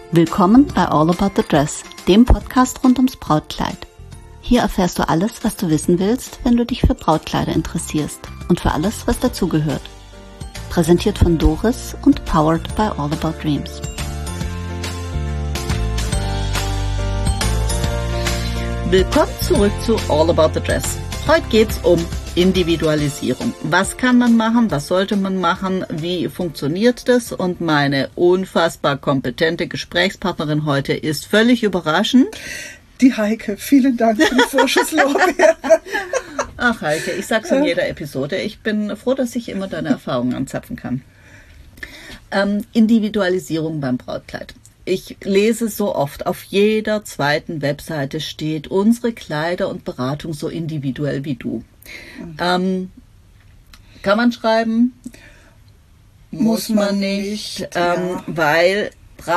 Willkommen bei All About the Dress, dem Podcast rund ums Brautkleid. Hier erfährst du alles, was du wissen willst, wenn du dich für Brautkleider interessierst und für alles, was dazugehört. Präsentiert von Doris und powered by All About Dreams. Willkommen zurück zu All About the Dress. Heute geht's um Individualisierung. Was kann man machen? Was sollte man machen? Wie funktioniert das? Und meine unfassbar kompetente Gesprächspartnerin heute ist völlig überraschend. Die Heike. Vielen Dank für die Vorschusslorbeere. Ach Heike, ich sag's in jeder Episode. Ich bin froh, dass ich immer deine Erfahrungen anzapfen kann. Individualisierung beim Brautkleid. Ich lese so oft, auf jeder zweiten Webseite steht, unsere Kleider und Beratung so individuell wie du. Kann man schreiben? Muss man nicht, ja. Weil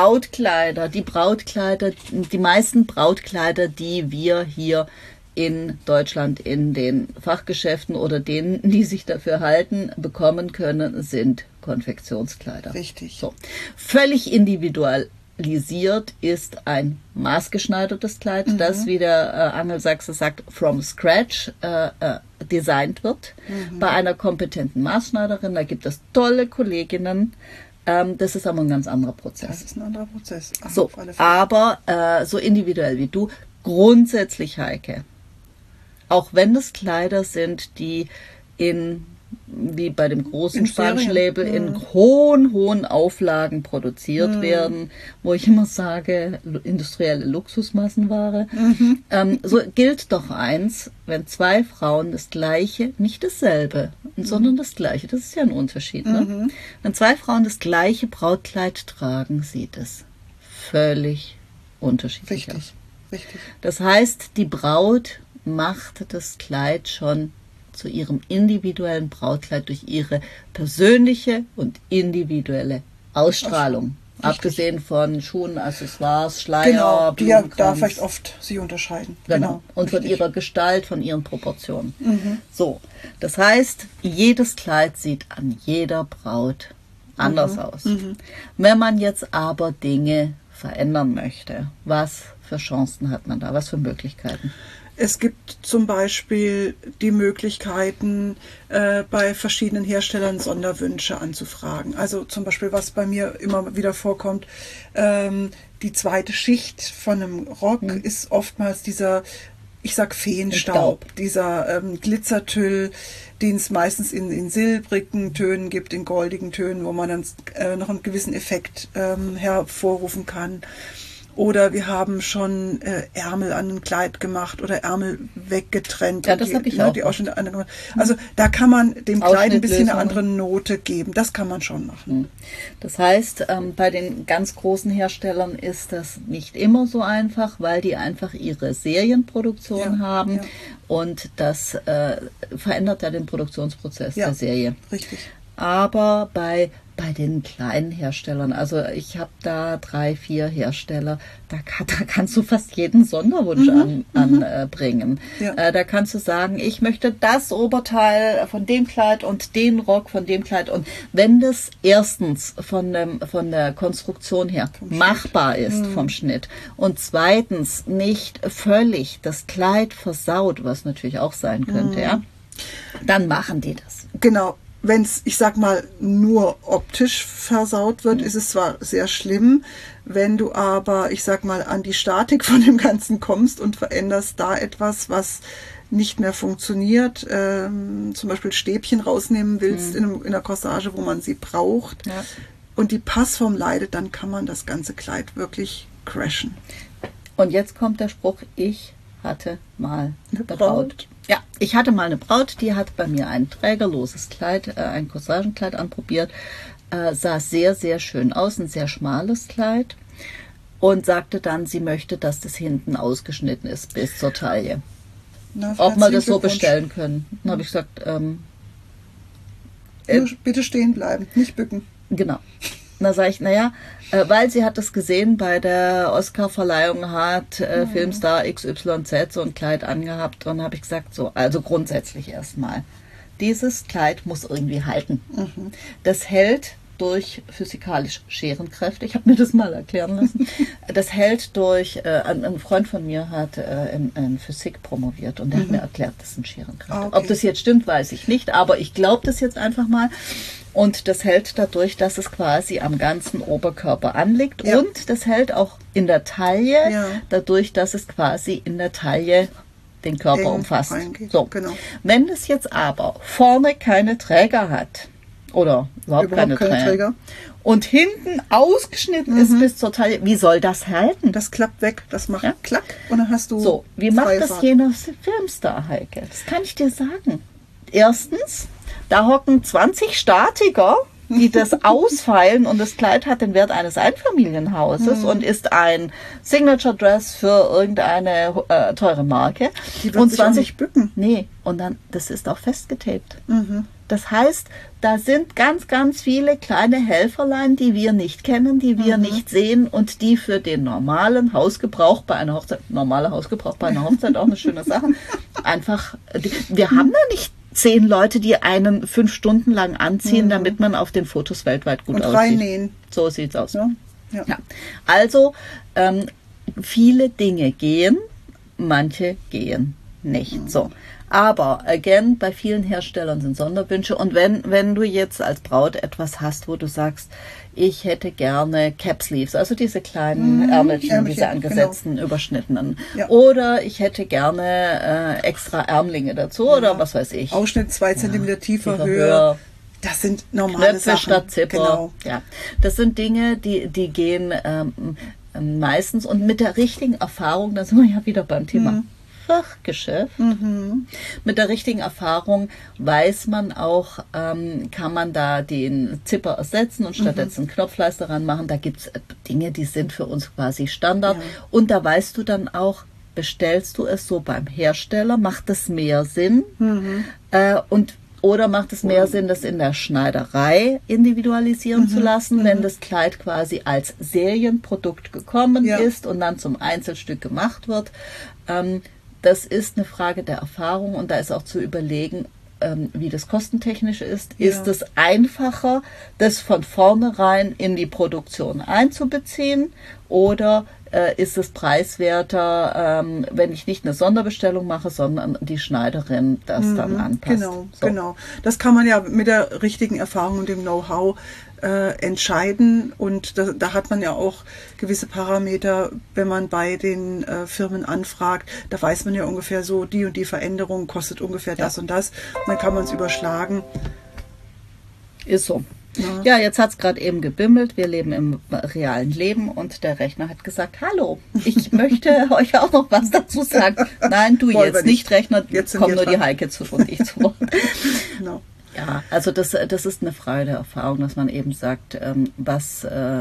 die meisten Brautkleider, die wir hier in Deutschland in den Fachgeschäften oder denen, die sich dafür halten, bekommen können, sind Konfektionskleider. Richtig. So. Völlig individualisiert ist ein maßgeschneidertes Kleid, das, wie der Angelsachse sagt, from scratch designt wird. Bei einer kompetenten Maßschneiderin, da gibt es tolle Kolleginnen. Das ist aber ein ganz anderer Prozess. Das ist ein anderer Prozess. So, aber so individuell wie du, grundsätzlich, Heike, auch wenn das Kleider sind, die wie bei dem großen spanischen Label, in hohen Auflagen produziert werden, wo ich immer sage, industrielle Luxusmassenware. So gilt doch eins, wenn zwei Frauen das Gleiche, nicht dasselbe, sondern das Gleiche, das ist ja ein Unterschied, ne? Wenn zwei Frauen das gleiche Brautkleid tragen, sieht es völlig unterschiedlich aus. Richtig. Das heißt, die Braut macht das Kleid schon zu ihrem individuellen Brautkleid durch ihre persönliche und individuelle Ausstrahlung. Richtig. Abgesehen von Schuhen, Accessoires, Schleier, die ja da vielleicht oft sich unterscheiden. Genau. Und von ihrer Gestalt, von ihren Proportionen. So, das heißt, jedes Kleid sieht an jeder Braut anders aus. Wenn man jetzt aber Dinge verändern möchte, was für Chancen hat man da? Was für Möglichkeiten? Es gibt zum Beispiel die Möglichkeiten, bei verschiedenen Herstellern Sonderwünsche anzufragen. Also zum Beispiel, was bei mir immer wieder vorkommt, die zweite Schicht von einem Rock ist oftmals dieser, ich sag Feenstaub, dieser Glitzertüll, den es meistens in silbrigen Tönen gibt, in goldigen Tönen, wo man dann noch einen gewissen Effekt hervorrufen kann. Oder wir haben schon Ärmel an ein Kleid gemacht oder Ärmel weggetrennt. Ja, das habe ich auch. Die Ausschnitte angemacht. Also da kann man dem Kleid ein bisschen eine andere Note geben. Das kann man schon machen. Das heißt, bei den ganz großen Herstellern ist das nicht immer so einfach, weil die einfach ihre Serienproduktion haben. Ja. Und das verändert ja den Produktionsprozess der Serie. Richtig. Aber bei den kleinen Herstellern, also ich habe da 3, 4 Hersteller, da kannst du fast jeden Sonderwunsch anbringen. Ja. Da kannst du sagen, ich möchte das Oberteil von dem Kleid und den Rock von dem Kleid. Und wenn das erstens von der Konstruktion her machbar ist vom Schnitt und zweitens nicht völlig das Kleid versaut, was natürlich auch sein könnte, ja, dann machen die das. Genau. Wenn es, ich sag mal, nur optisch versaut wird, ist es zwar sehr schlimm, wenn du aber, ich sag mal, an die Statik von dem Ganzen kommst und veränderst da etwas, was nicht mehr funktioniert, zum Beispiel Stäbchen rausnehmen willst in einer Corsage, wo man sie braucht, und die Passform leidet, dann kann man das ganze Kleid wirklich crashen. Und jetzt kommt der Spruch, ich hatte mal eine Braut. Ja, ich hatte mal eine Braut, die hat bei mir ein trägerloses Kleid, ein Corsagenkleid anprobiert, sah sehr, sehr schön aus, ein sehr schmales Kleid und sagte dann, sie möchte, dass das hinten ausgeschnitten ist bis zur Taille. Ob wir das so bestellen können. Dann habe ich gesagt, bitte stehen bleiben, nicht bücken. Genau. Da sage ich, weil sie hat das gesehen, bei der Oscar-Verleihung hat Filmstar XYZ so ein Kleid angehabt und habe ich gesagt, so, also grundsätzlich erstmal, dieses Kleid muss irgendwie halten. Das hält durch physikalisch Scherenkräfte. Ich habe mir das mal erklären lassen. Das hält durch, ein Freund von mir hat in Physik promoviert und der hat mir erklärt, das sind Scherenkräfte. Okay. Ob das jetzt stimmt, weiß ich nicht, aber ich glaube das jetzt einfach mal. Und das hält dadurch, dass es quasi am ganzen Oberkörper anliegt. Ja. Und das hält auch in der Taille, Ja. dadurch, dass es quasi in der Taille den Körper Eng umfasst. reingeht, So. genau. Wenn es jetzt aber vorne keine Träger hat oder überhaupt keine Träger und hinten ausgeschnitten ist bis zur Taille, wie soll das halten? Das klappt weg, das macht Ja. klack und dann hast du So, wie macht freie das Fahrt. jener Filmstar, Heike? Das kann ich dir sagen. Erstens, da hocken 20 Statiker, die das ausfeilen und das Kleid hat den Wert eines Einfamilienhauses und ist ein Signature Dress für irgendeine teure Marke. Die wird und sich auch nicht bücken. Nee, und dann, das ist auch festgetaped. Das heißt, da sind ganz, ganz viele kleine Helferlein, die wir nicht kennen, die wir nicht sehen und die für den normalen Hausgebrauch bei einer Hochzeit, normaler Hausgebrauch bei einer Hochzeit auch eine schöne Sache, einfach, wir haben da nicht 10 Leute, die einen 5 Stunden lang anziehen, damit man auf den Fotos weltweit gut Und aussieht. reinnähen. So sieht's aus. Ja. Ja. Ja. Also, viele Dinge gehen, manche gehen nicht. So. Aber, again, bei vielen Herstellern sind Sonderwünsche. Und wenn du jetzt als Braut etwas hast, wo du sagst, ich hätte gerne Cap Sleeves, also diese kleinen Ärmelchen, diese angesetzten, überschnittenen. Ja. Oder ich hätte gerne extra Ärmlinge dazu oder was weiß ich. Ausschnitt 2 Zentimeter tiefer, Tiefer, höher. höher. Das sind normale Knöpfe Sachen. statt Zipper. Genau. Ja, das sind Dinge, die gehen meistens und mit der richtigen Erfahrung, da sind wir ja wieder beim Thema Fachgeschäft. Mit der richtigen Erfahrung weiß man auch, kann man da den Zipper ersetzen und stattdessen einen Knopfleister ranmachen. Da gibt es Dinge, die sind für uns quasi Standard. Ja. Und da weißt du dann auch, bestellst du es so beim Hersteller, macht es mehr Sinn? Oder macht es mehr Sinn, das in der Schneiderei individualisieren zu lassen, wenn das Kleid quasi als Serienprodukt gekommen ist und dann zum Einzelstück gemacht wird? Das ist eine Frage der Erfahrung und da ist auch zu überlegen, wie das kostentechnisch ist. Ja. Ist es einfacher, das von vornherein in die Produktion einzubeziehen oder ist es preiswerter, wenn ich nicht eine Sonderbestellung mache, sondern die Schneiderin das dann anpasst. Genau, So. genau. Das kann man ja mit der richtigen Erfahrung und dem Know-how entscheiden und da hat man ja auch gewisse Parameter, wenn man bei den Firmen anfragt, da weiß man ja ungefähr so, die und die Veränderung kostet ungefähr das und das und dann kann man es überschlagen. Ist so. Ja, jetzt hat es gerade eben gebimmelt. Wir leben im realen Leben und der Rechner hat gesagt, hallo, ich möchte euch auch noch was dazu sagen. Nein, du Wollen wir jetzt nicht, Rechner, Jetzt sind kommen wir nur die dran. Heike zu und ich zu Wort. Genau. Ja, also das ist eine Frage der Erfahrung, dass man eben sagt, was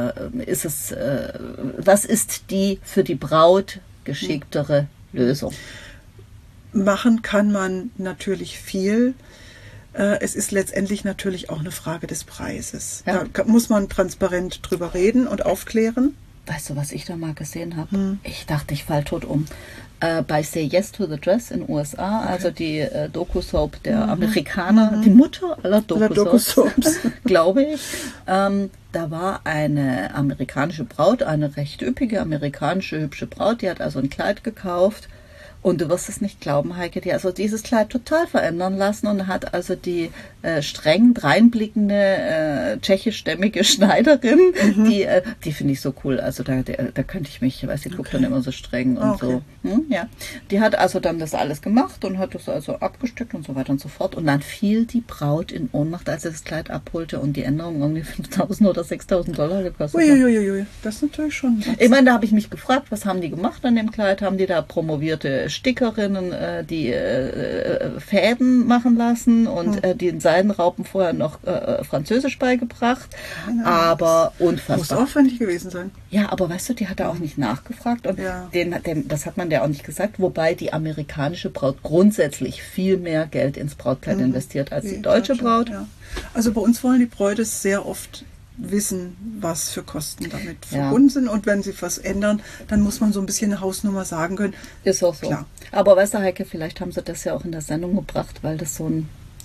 ist die für die Braut geschicktere Lösung? Machen kann man natürlich viel. Es ist letztendlich natürlich auch eine Frage des Preises. Ja. Da muss man transparent drüber reden und aufklären. Weißt du, was ich da mal gesehen habe? Ich dachte, ich fall tot um. Bei Say Yes to the Dress in den USA, also die Doku-Soap der Amerikaner, die Mutter aller Doku-Soaps, glaube ich. Da war eine amerikanische Braut, eine recht üppige amerikanische hübsche Braut, die hat also ein Kleid gekauft. Und du wirst es nicht glauben, Heike, die hat also dieses Kleid total verändern lassen und hat also die streng dreinblickende tschechischstämmige Schneiderin, die finde ich so cool. Also da könnte ich mich, weil sie guckt dann immer so streng und so. Ja. Die hat also dann das alles gemacht und hat das also abgestückt und so weiter und so fort. Und dann fiel die Braut in Ohnmacht, als sie das Kleid abholte und die Änderung irgendwie 5.000 oder 6.000 gekostet hat. Uiuiui, das ist natürlich schon. Ich meine, da habe ich mich gefragt, was haben die gemacht an dem Kleid? Haben die da promovierte Stickerinnen, die Fäden machen lassen und den Seidenraupen vorher noch Französisch beigebracht. Aber Muss unfassbar. aufwendig gewesen sein. Ja, aber weißt du, die hat da auch nicht nachgefragt und Ja. das hat man ja auch nicht gesagt, wobei die amerikanische Braut grundsätzlich viel mehr Geld ins Brautkleid investiert als die deutsche Braut. Ja. Also bei uns wollen die Bräute sehr oft wissen, was für Kosten damit verbunden sind. Und wenn sie was ändern, dann muss man so ein bisschen eine Hausnummer sagen können. Ist auch so. Klar. Aber weißt du, Heike, vielleicht haben sie das ja auch in der Sendung gebracht, weil das so ein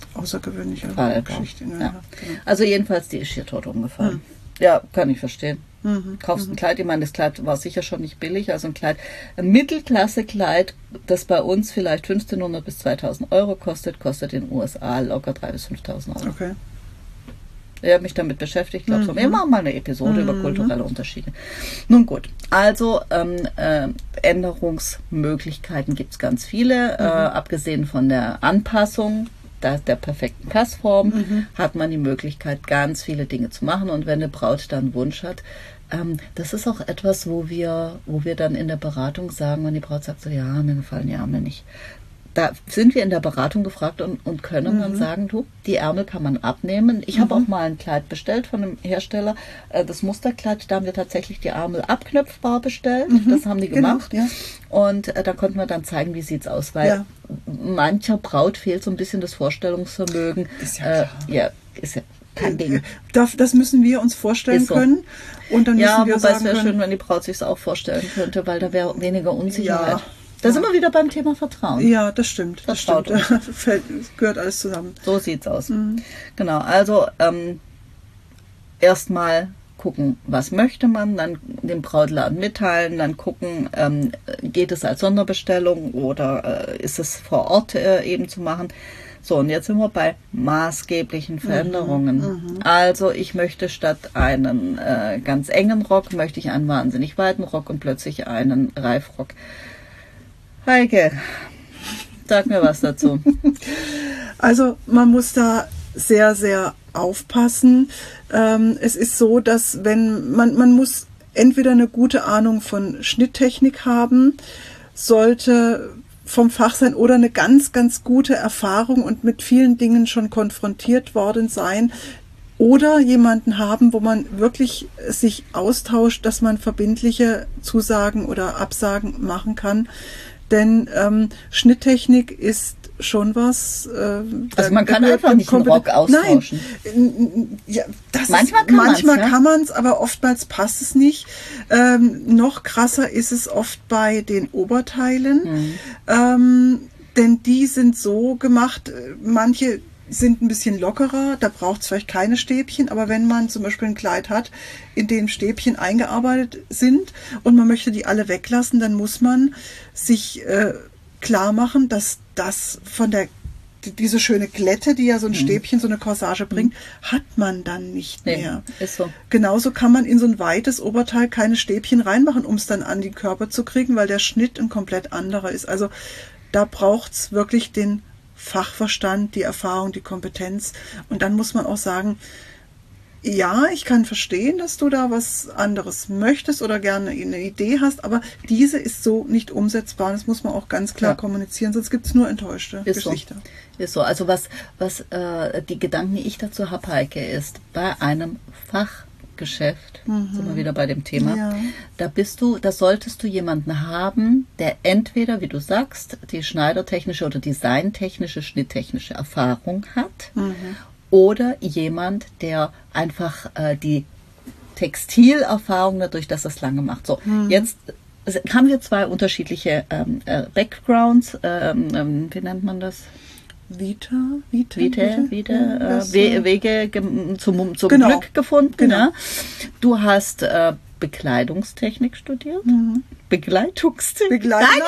außergewöhnliche Fall Geschichte. Ja. Genau. Also jedenfalls, die ist hier tot umgefallen. Ja, kann ich verstehen. Kaufst ein Kleid, ich meine, das Kleid war sicher schon nicht billig, also ein Mittelklasse-Kleid, das bei uns vielleicht 1.500 bis 2.000 Euro kostet in den USA locker 3.000 bis 5.000 Euro. Okay. Ich habe mich damit beschäftigt, glaube so. Wir machen mal eine Episode über kulturelle Unterschiede. Nun gut, also Änderungsmöglichkeiten gibt es ganz viele, abgesehen von der Anpassung der perfekten Passform hat man die Möglichkeit, ganz viele Dinge zu machen. Und wenn eine Braut dann einen Wunsch hat, das ist auch etwas, wo wir dann in der Beratung sagen, wenn die Braut sagt so, ja, mir gefallen die Ärmel nicht. Da sind wir in der Beratung gefragt und können dann sagen, du, die Ärmel kann man abnehmen. Ich habe auch mal ein Kleid bestellt von einem Hersteller. Das Musterkleid, da haben wir tatsächlich die Ärmel abknöpfbar bestellt. Das haben die gemacht. Genau, ja. Und da konnten wir dann zeigen, wie sieht's aus. Weil mancher Braut fehlt so ein bisschen das Vorstellungsvermögen. Ist ja klar. Ist ja kein Ding. Das müssen wir uns vorstellen können. Und dann müssen wir wobei sagen es wäre können, schön, wenn die Braut sich es auch vorstellen könnte, weil da wäre weniger Unsicherheit. Ja. Da sind wir wieder beim Thema Vertrauen. Ja, das stimmt. Das Vertraut stimmt. Gehört alles zusammen. So sieht's aus. Genau, also erstmal gucken, was möchte man, dann dem Brautladen mitteilen, dann gucken, geht es als Sonderbestellung oder ist es vor Ort eben zu machen. So, und jetzt sind wir bei maßgeblichen Veränderungen. Also ich möchte statt einen ganz engen Rock, möchte ich einen wahnsinnig weiten Rock und plötzlich einen Reifrock. Heike, sag mir was dazu. Also man muss da sehr, sehr aufpassen. Es ist so, dass wenn man muss entweder eine gute Ahnung von Schnitttechnik haben, sollte vom Fach sein oder eine ganz, ganz gute Erfahrung und mit vielen Dingen schon konfrontiert worden sein. Oder jemanden haben, wo man wirklich sich austauscht, dass man verbindliche Zusagen oder Absagen machen kann. Denn Schnitttechnik ist schon was. Also man kann einfach nicht einen Rock austauschen. Nein, ja, manchmal kann man es, aber oftmals passt es nicht. Noch krasser ist es oft bei den Oberteilen, denn die sind so gemacht, manche sind ein bisschen lockerer, da braucht es vielleicht keine Stäbchen, aber wenn man zum Beispiel ein Kleid hat, in dem Stäbchen eingearbeitet sind und man möchte die alle weglassen, dann muss man sich klar machen, dass das von diese schöne Glätte, die ja so ein Stäbchen, so eine Corsage bringt, hat man dann nicht mehr. Ist so. Genauso kann man in so ein weites Oberteil keine Stäbchen reinmachen, um es dann an den Körper zu kriegen, weil der Schnitt ein komplett anderer ist. Also da braucht es wirklich den Fachverstand, die Erfahrung, die Kompetenz. Und dann muss man auch sagen, ja, ich kann verstehen, dass du da was anderes möchtest oder gerne eine Idee hast, aber diese ist so nicht umsetzbar. Das muss man auch ganz klar kommunizieren, sonst gibt es nur enttäuschte Gesichter. Ist so. Also was die Gedanken, die ich dazu habe, Heike, ist, bei einem Fachgeschäft, sind wir wieder bei dem Thema, da solltest du jemanden haben, der entweder, wie du sagst, die schneidertechnische oder designtechnische, schnitttechnische Erfahrung hat, oder jemand, der einfach die Textilerfahrung dadurch, dass er es lange macht. So, jetzt haben wir zwei unterschiedliche Backgrounds, wie nennt man das? Wege zum Glück gefunden. Genau. Ja? Du hast Bekleidungstechnik studiert. Bekleidungstechnik.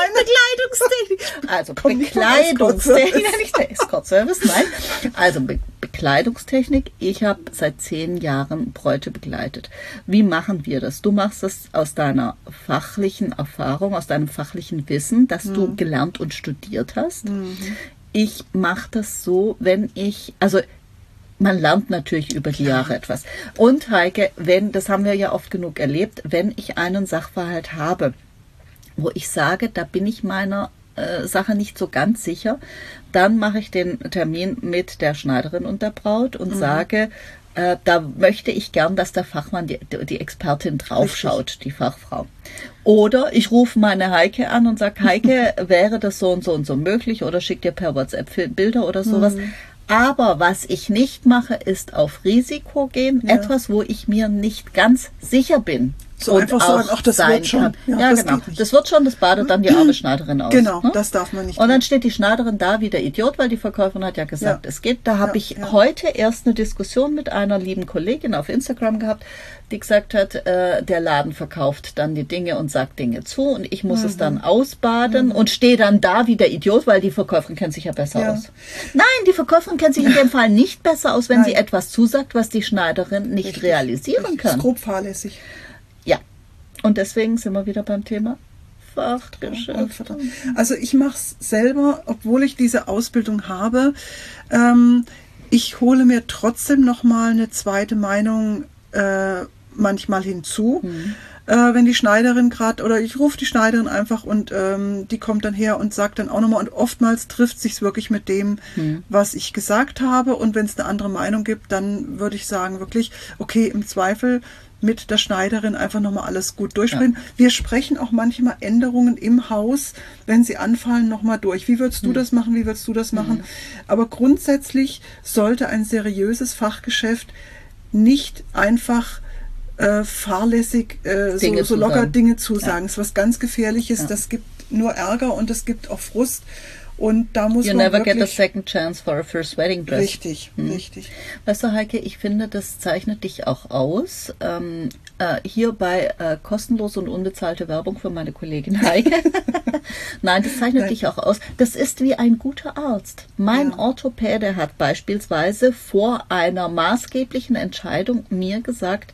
Also Bekleidungstechnik, nicht der Escort-Service, nein. Also Bekleidungstechnik. Ich habe seit 10 Jahren Bräute begleitet. Wie machen wir das? Du machst das aus deiner fachlichen Erfahrung, aus deinem fachlichen Wissen, das du gelernt und studiert hast. Ich mache das so, man lernt natürlich über die Jahre etwas. Und Heike, das haben wir ja oft genug erlebt, wenn ich einen Sachverhalt habe, wo ich sage, da bin ich meiner Sache nicht so ganz sicher, dann mache ich den Termin mit der Schneiderin und der Braut und sage, da möchte ich gern, dass der Fachmann, die Expertin draufschaut, die Fachfrau. Oder ich rufe meine Heike an und sage, Heike, wäre das so und so und so möglich oder schick dir per WhatsApp Bilder oder sowas. Aber was ich nicht mache, ist auf Risiko gehen. Etwas, wo ich mir nicht ganz sicher bin. So und einfach auch sagen, ach, das sein wird schon. kann. Ja, Ja, das genau. geht nicht. Das wird schon, das badet dann die arme Schneiderin aus. Genau, ne? das darf man nicht. Und dann steht die Schneiderin da wie der Idiot, weil die Verkäuferin hat ja gesagt, es geht. Da habe ich heute erst eine Diskussion mit einer lieben Kollegin auf Instagram gehabt, die gesagt hat, der Laden verkauft dann die Dinge und sagt Dinge zu und ich muss es dann ausbaden und stehe dann da wie der Idiot, weil die Verkäuferin kennt sich ja besser aus. Nein, die Verkäuferin kennt sich in dem Fall nicht besser aus, wenn sie etwas zusagt, was die Schneiderin nicht realisieren kann. Das ist grob fahrlässig. Ja, und deswegen sind wir wieder beim Thema Fachgeschäft. Also ich mache es selber, obwohl ich diese Ausbildung habe. Ich hole mir trotzdem nochmal eine zweite Meinung manchmal hinzu. Wenn die Schneiderin gerade, oder ich rufe die Schneiderin einfach und die kommt dann her und sagt dann auch nochmal, und oftmals trifft sich's wirklich mit dem, was ich gesagt habe, und wenn es eine andere Meinung gibt, dann würde ich sagen wirklich, okay, im Zweifel mit der Schneiderin einfach nochmal alles gut durchsprechen. Ja. Wir sprechen auch manchmal Änderungen im Haus, wenn sie anfallen, nochmal durch. Wie würdest du das machen? Wie würdest du das machen? Aber grundsätzlich sollte ein seriöses Fachgeschäft nicht einfach fahrlässig so locker Dinge zusagen. Das ist was ganz Gefährliches. Das gibt nur Ärger und es gibt auch Frust. Und da muss you man never wirklich get a second chance for a first wedding dress. Richtig, richtig. Weißt du, Heike, ich finde, das zeichnet dich auch aus. Hierbei kostenlose und unbezahlte Werbung für meine Kollegin Heike. Nein, das zeichnet dich auch aus. Das ist wie ein guter Arzt. Mein Orthopäde hat beispielsweise vor einer maßgeblichen Entscheidung mir gesagt,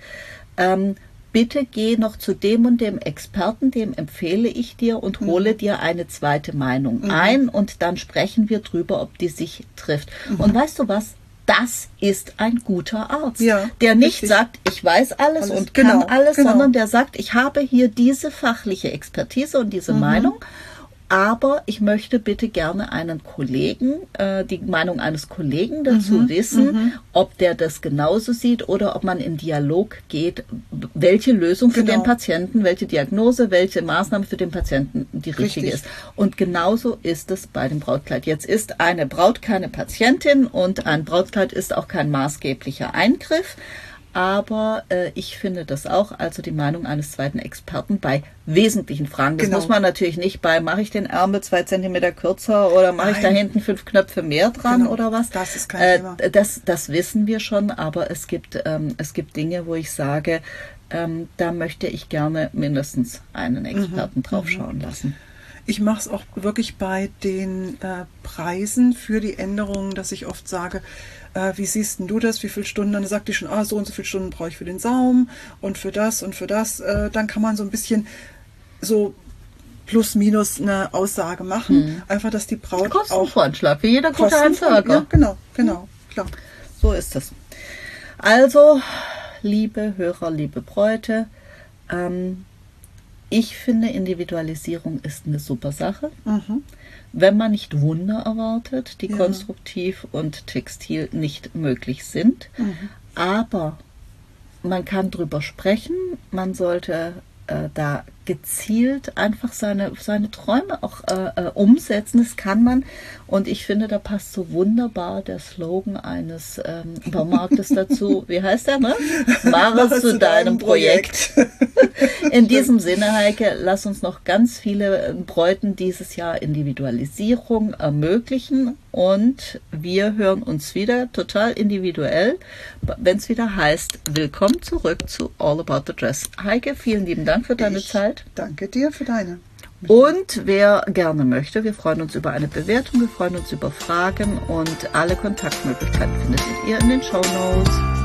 bitte geh noch zu dem und dem Experten, dem empfehle ich dir und hole dir eine zweite Meinung ein und dann sprechen wir drüber, ob die sich trifft. Und weißt du was? Das ist ein guter Arzt, der nicht sagt, ich weiß alles und kann alles, sondern der sagt, ich habe hier diese fachliche Expertise und diese Meinung, aber ich möchte bitte gerne einen Kollegen, die Meinung eines Kollegen dazu wissen, ob der das genauso sieht oder ob man in Dialog geht, welche Lösung für den Patienten, welche Diagnose, welche Maßnahme für den Patienten die richtige ist. Und genauso ist es bei dem Brautkleid. Jetzt ist eine Braut keine Patientin und ein Brautkleid ist auch kein maßgeblicher Eingriff. Aber ich finde das auch, also die Meinung eines zweiten Experten bei wesentlichen Fragen. Das muss man natürlich nicht bei, mache ich den Ärmel 2 Zentimeter kürzer oder mache ich da hinten 5 Knöpfe mehr dran oder was? Das ist kein Thema. Das wissen wir schon, aber es gibt Dinge, wo ich sage, da möchte ich gerne mindestens einen Experten drauf schauen lassen. Ich mache es auch wirklich bei den Preisen für die Änderungen, dass ich oft sage, wie siehst denn du das, wie viele Stunden? Dann sagt die schon, so und so viele Stunden brauche ich für den Saum und für das und für das. Dann kann man so ein bisschen so plus minus eine Aussage machen. Einfach, dass die Braut Kostenvoranschlag, wie jeder gute Handwerker. Ja, genau, klar. So ist es. Also, liebe Hörer, liebe Bräute, ich finde, Individualisierung ist eine super Sache. Wenn man nicht Wunder erwartet, die konstruktiv und textil nicht möglich sind. Aber man kann drüber sprechen, man sollte da gezielt einfach seine Träume auch umsetzen. Das kann man. Und ich finde, da passt so wunderbar der Slogan eines Baumarktes dazu. Wie heißt der, ne? Mach es zu deinem Projekt. In diesem Sinne, Heike, lass uns noch ganz viele Bräuten dieses Jahr Individualisierung ermöglichen. Und wir hören uns wieder total individuell, wenn es wieder heißt, willkommen zurück zu All About the Dress. Heike, vielen lieben Dank für deine Zeit. Danke dir für deine. Und wer gerne möchte, wir freuen uns über eine Bewertung, wir freuen uns über Fragen und alle Kontaktmöglichkeiten findet ihr in den Shownotes.